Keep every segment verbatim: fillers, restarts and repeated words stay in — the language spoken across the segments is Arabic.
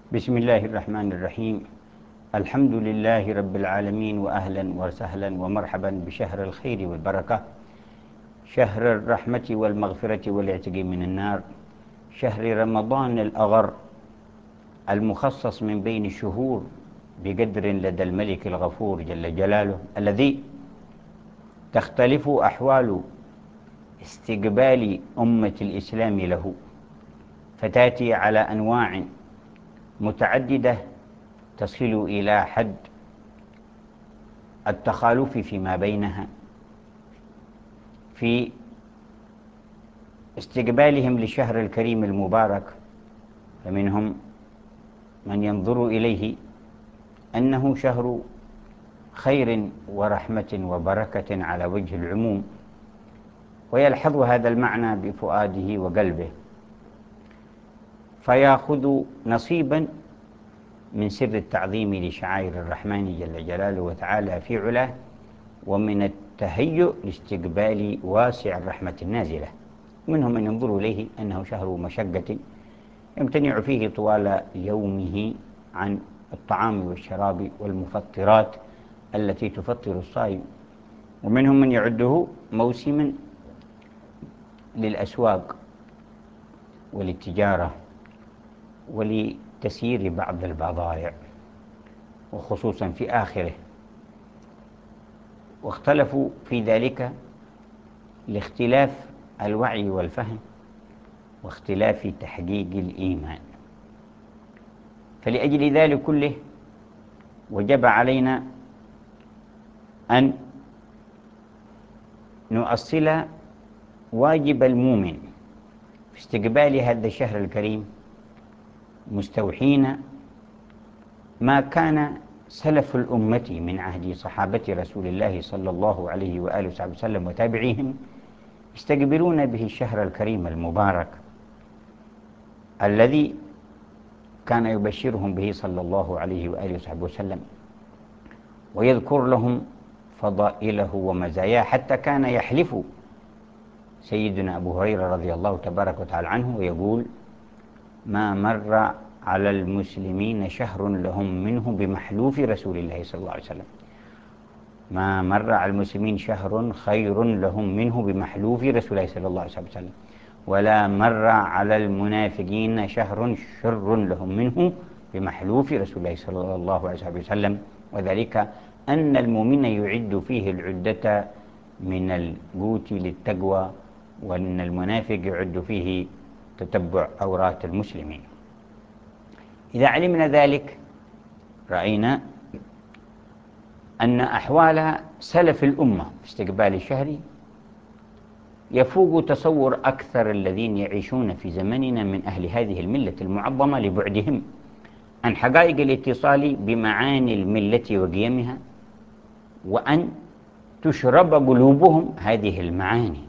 بسم الله الرحمن الرحيم. الحمد لله رب العالمين، وأهلا وسهلا ومرحبا بشهر الخير والبركة، شهر الرحمة والمغفرة والعتق من النار، شهر رمضان الأغر المخصص من بين الشهور بقدر لدى الملك الغفور جل جلاله، الذي تختلف أحوال استقبال أمة الإسلام له، فتأتي على أنواع متعددة تصل إلى حد التخالف فيما بينها في استقبالهم للشهر الكريم المبارك. فمنهم من ينظر إليه أنه شهر خير ورحمة وبركة على وجه العموم، ويلحظ هذا المعنى بفؤاده وقلبه، فيأخذ نصيبا من سر التعظيم لشعائر الرحمن جل جلاله وتعالى في علاه، ومن التهيؤ لاستقبال واسع الرحمة النازلة. منهم من ينظر إليه أنه شهر مشقة يمتنع فيه طوال يومه عن الطعام والشراب والمفطرات التي تفطر الصائم، ومنهم من يعده موسما للأسواق وللتجارة ولتسيير بعض البضائع، وخصوصا في آخره. واختلفوا في ذلك لاختلاف الوعي والفهم واختلاف تحقيق الإيمان. فلأجل ذلك كله وجب علينا أن نؤصل واجب المؤمن في استقبال هذا الشهر الكريم، مستوحين ما كان سلف الأمة من عهد صحابة رسول الله صلى الله عليه وآله وصحبه وسلم وتابعيهم يستقبلون به الشهر الكريم المبارك الذي كان يبشرهم به صلى الله عليه وآله وصحبه وسلم، ويذكر لهم فضائله ومزاياه، حتى كان يحلف سيدنا أبو هريرة رضي الله تبارك وتعالى عنه ويقول: ما مر على المسلمين شهر لهم منه بمحلوف رسول الله صلى الله عليه وسلم، ما مر على المسلمين شهر خير لهم منه بمحلوف رسول الله صلى الله عليه وسلم، ولا مر على المنافقين شهر شر لهم منه بمحلوف رسول الله صلى الله عليه وسلم، وذلك أن المؤمن يعد فيه العدة من القوت للتقوى، وأن المنافق يعد فيه تتبع عورات المسلمين. إذا علمنا ذلك رأينا أن أحوال سلف الأمة في استقبال الشهر يفوق تصور أكثر الذين يعيشون في زمننا من أهل هذه الملة المعظمة لبعدهم عن حقائق الاتصال بمعاني الملة وقيمها، وأن تشرب قلوبهم هذه المعاني.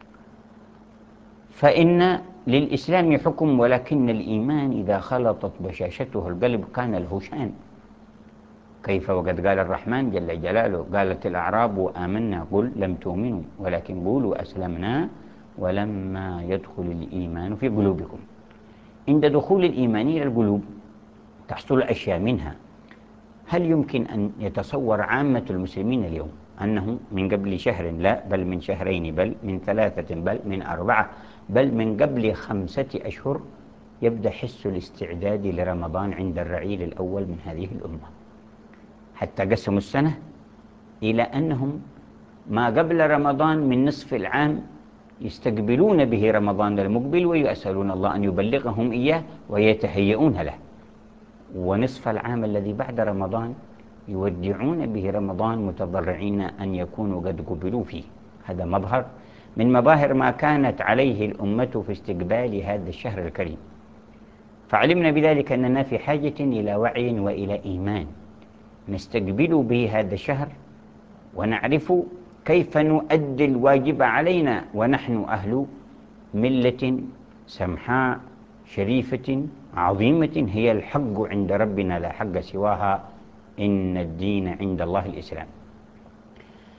فإن للإسلام حكم، ولكن الإيمان إذا خلطت بشاشته القلب كان له شأن. كيف وقد قال الرحمن جل جلاله: قالت الأعراب آمنا قل لم تؤمنوا ولكن قولوا أسلمنا ولما يدخل الإيمان في قلوبكم. عند دخول الإيمان إلى القلوب تحصل أشياء منها. هل يمكن أن يتصور عامة المسلمين اليوم أنه من قبل شهر، لا بل من شهرين، بل من ثلاثة، بل من أربعة، بل من قبل خمسة أشهر يبدأ حس الاستعداد لرمضان عند الرعيل الأول من هذه الأمة، حتى قسموا السنة إلى أنهم ما قبل رمضان من نصف العام يستقبلون به رمضان المقبل ويسألون الله أن يبلغهم إياه ويتهيئون له، ونصف العام الذي بعد رمضان يودعون به رمضان متضرعين أن يكونوا قد قبلوا فيه. هذا مظهر من مظاهر ما كانت عليه الأمة في استقبال هذا الشهر الكريم. فعلمنا بذلك أننا في حاجة إلى وعي وإلى إيمان نستقبل به هذا الشهر، ونعرف كيف نؤدي الواجب علينا ونحن أهل ملة سمحاء شريفة عظيمة هي الحق عند ربنا لا حق سواها، إن الدين عند الله الإسلام.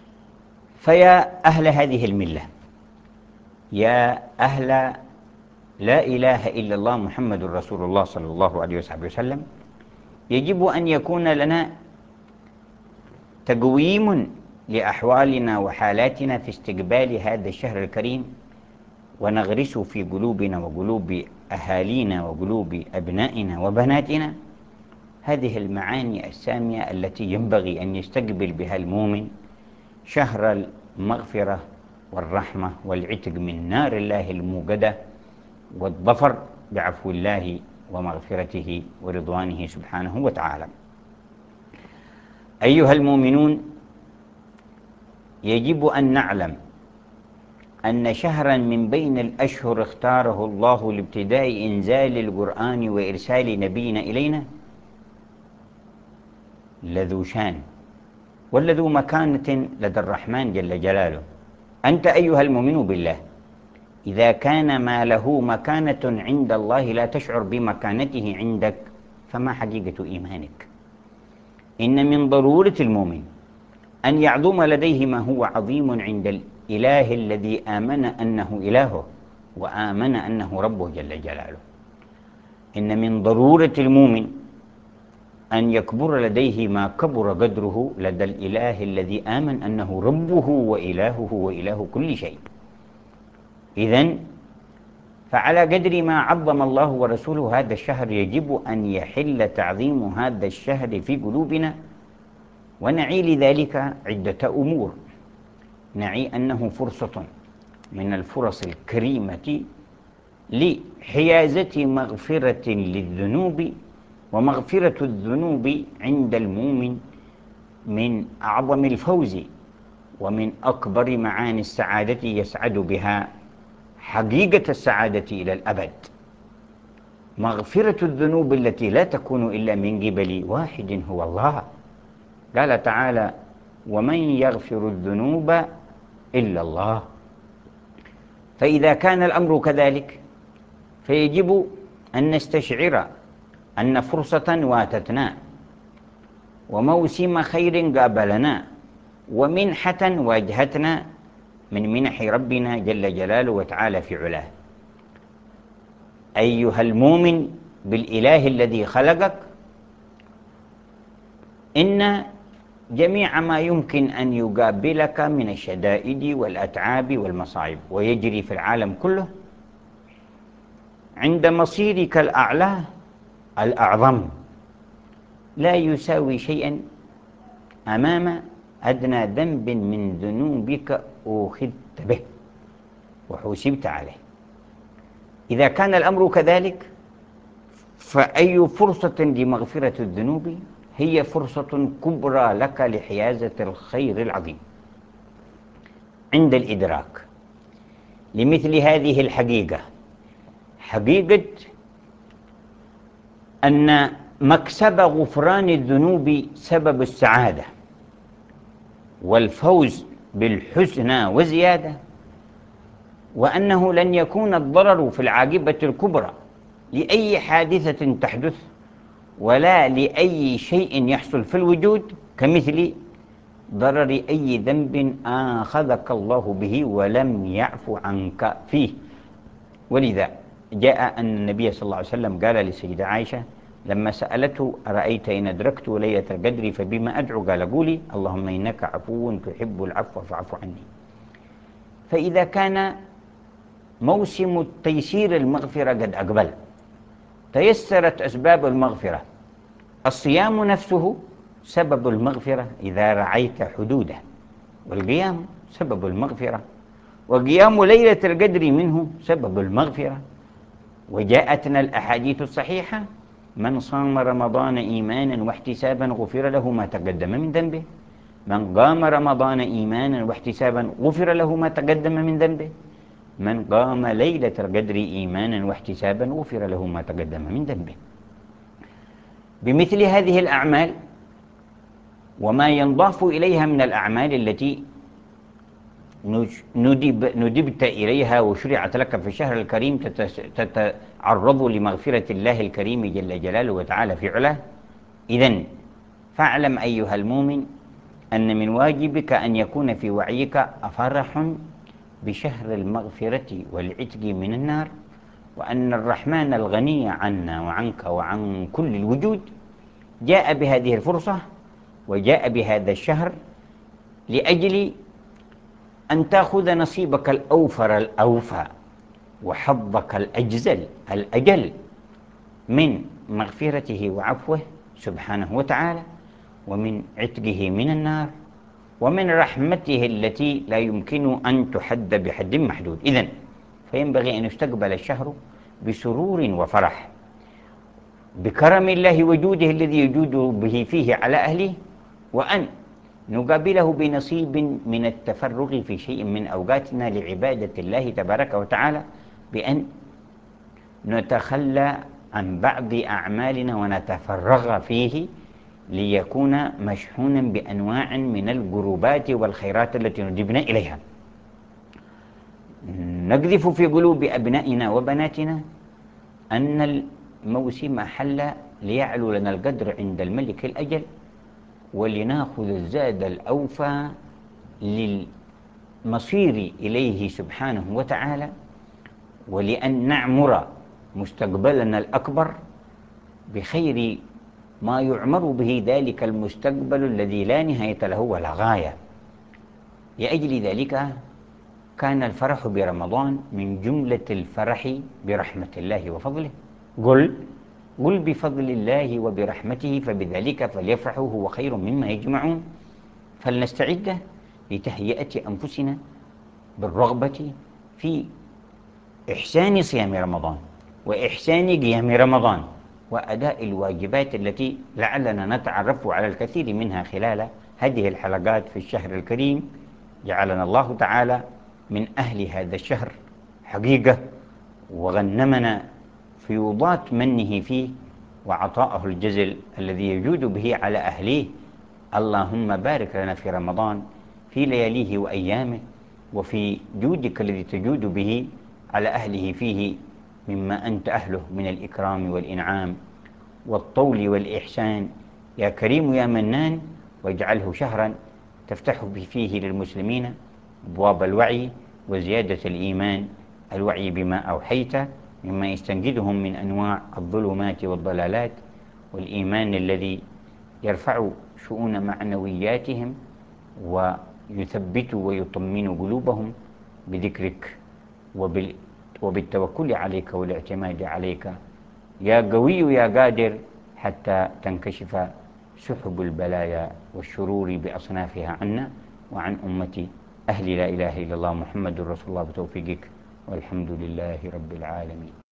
فيا أهل هذه الملة، يا أهل لا إله إلا الله محمد رسول الله صلى الله عليه وسلم، يجب أن يكون لنا تقويم لأحوالنا وحالاتنا في استقبال هذا الشهر الكريم، ونغرس في قلوبنا وقلوب أهالينا وقلوب أبنائنا وبناتنا هذه المعاني السامية التي ينبغي أن يستقبل بها المؤمن شهر المغفرة والرحمة والعتق من نار الله الموقدة، والظفر بعفو الله ومغفرته ورضوانه سبحانه وتعالى. أيها المؤمنون، يجب أن نعلم أن شهرا من بين الأشهر اختاره الله لابتداء إنزال القرآن وإرسال نبينا إلينا لذو شان ولذو مكانة لدى الرحمن جل جلاله. أنت أيها المؤمن بالله إذا كان ما له مكانة عند الله لا تشعر بمكانته عندك، فما حقيقة إيمانك؟ إن من ضرورة المؤمن أن يعظم لديه ما هو عظيم عند الإله الذي آمن أنه إلهه وآمن أنه ربه جل جلاله. إن من ضرورة المؤمن أن يكبر لديه ما كبر قدره لدى الإله الذي آمن أنه ربه وإلهه وإله كل شيء. إذن فعلى قدر ما عظم الله ورسوله هذا الشهر يجب أن يحل تعظيم هذا الشهر في قلوبنا، ونعي لذلك عدة أمور. نعي أنه فرصة من الفرص الكريمة لحيازة مغفرة للذنوب، ومغفرة الذنوب عند المؤمن من أعظم الفوز ومن أكبر معاني السعادة يسعد بها حقيقة السعادة إلى الأبد. مغفرة الذنوب التي لا تكون إلا من قبل واحد هو الله. قال تعالى: ومن يغفر الذنوب إلا الله. فإذا كان الأمر كذلك فيجب أن نستشعر أن فرصة واتتنا، وموسم خير قابلنا، ومنحة واجهتنا من منح ربنا جل جلاله وتعالى في علاه. أيها المؤمن بالإله الذي خلقك، إن جميع ما يمكن أن يقابلك من الشدائد والأتعاب والمصائب ويجري في العالم كله، عند مصيرك الأعلى الأعظم لا يساوي شيئا أمام أدنى ذنب من ذنوبك أخذت به وحوسبت عليه. إذا كان الأمر كذلك فأي فرصة لمغفرة الذنوب هي فرصة كبرى لك لحيازة الخير العظيم. عند الإدراك لمثل هذه الحقيقة، حقيقة أن مكسب غفران الذنوب سبب السعادة والفوز بالحسنى وزيادة، وأنه لن يكون الضرر في العاقبة الكبرى لأي حادثة تحدث ولا لأي شيء يحصل في الوجود كمثل ضرر أي ذنب آخذك الله به ولم يعفو عنك فيه. ولذا جاء أن النبي صلى الله عليه وسلم قال لسيدة عائشة لما سألته: أرأيت إن أدركت ليلة القدر فبما أدعو؟ قال: قولي اللهم إنك عفو تحب العفو فاعف عني. فإذا كان موسم تيسير المغفرة قد أقبل، تيسرت أسباب المغفرة، الصيام نفسه سبب المغفرة إذا رعيت حدوده، والقيام سبب المغفرة، وقيام ليلة القدر منه سبب المغفرة. وجاءتنا الأحاديث الصحيحة: من صام رمضان إيمانا واحتسابا غفر له ما تقدم من ذنبه، من قام رمضان إيمانا واحتسابا غفر له ما تقدم من ذنبه، من قام ليلة القدر إيمانا واحتسابا غفر له ما تقدم من ذنبه. بمثل هذه الأعمال وما ينضاف إليها من الأعمال التي ندب ندبت إليها وشرعت لك في الشهر الكريم تتعرض لمغفرة الله الكريم جل جلاله وتعالى في علاه. إذن فاعلم أيها المؤمن أن من واجبك أن يكون في وعيك فرح بشهر المغفرة والعتق من النار، وأن الرحمن الغني عنا وعنك وعن كل الوجود جاء بهذه الفرصة وجاء بهذا الشهر لأجل أن تأخذ نصيبك الأوفر الأوفى وحظك الأجزل الأجل من مغفرته وعفوه سبحانه وتعالى، ومن عتقه من النار، ومن رحمته التي لا يمكن أن تحد بحد محدود. إذن فينبغي أن يستقبل الشهر بسرور وفرح بكرم الله وجوده الذي يجود به فيه على أهله، وأن نقابله بنصيب من التفرغ في شيء من أوقاتنا لعبادة الله تبارك وتعالى، بأن نتخلى عن بعض أعمالنا ونتفرغ فيه ليكون مشحونا بأنواع من القربات والخيرات التي ندبنا إليها. نقذف في قلوب أبنائنا وبناتنا أن الموسم حل ليعلو لنا القدر عند الملك الأجل، ولناخذ الزاد الأوفى للمصير إليه سبحانه وتعالى، ولأن نعمر مستقبلنا الأكبر بخير ما يعمر به ذلك المستقبل الذي لا نهاية له ولا غاية. لأجل ذلك كان الفرح برمضان من جملة الفرح برحمة الله وفضله. قل قل بفضل الله وبرحمته فبذلك فليفرحوا هو خير مما يجمعون. فلنستعد لتهيئة أنفسنا بالرغبة في إحسان صيام رمضان وإحسان قيام رمضان وأداء الواجبات التي لعلنا نتعرف على الكثير منها خلال هذه الحلقات في الشهر الكريم. جعلنا الله تعالى من أهل هذا الشهر حقيقة، وغنمنا فيوضات منه فيه وعطاءه الجزل الذي يجود به على أهليه. اللهم بارك لنا في رمضان في لياليه وأيامه، وفي جودك الذي تجود به على أهله فيه مما أنت أهله من الإكرام والإنعام والطول والإحسان. يا كريم يا منان، واجعله شهرا تفتح فيه للمسلمين أبواب الوعي وزيادة الإيمان، الوعي بما أوحيت مما يستنجدهم من أنواع الظلمات والضلالات، والإيمان الذي يرفع شؤون معنوياتهم ويثبت ويطمن قلوبهم بذكرك وبالتوكل عليك والاعتماد عليك يا قوي يا قادر، حتى تنكشف سحب البلايا والشرور بأصنافها عنا وعن أمة أهل لا إله إلا الله محمد رسول الله بتوفيقك، والحمد لله رب العالمين.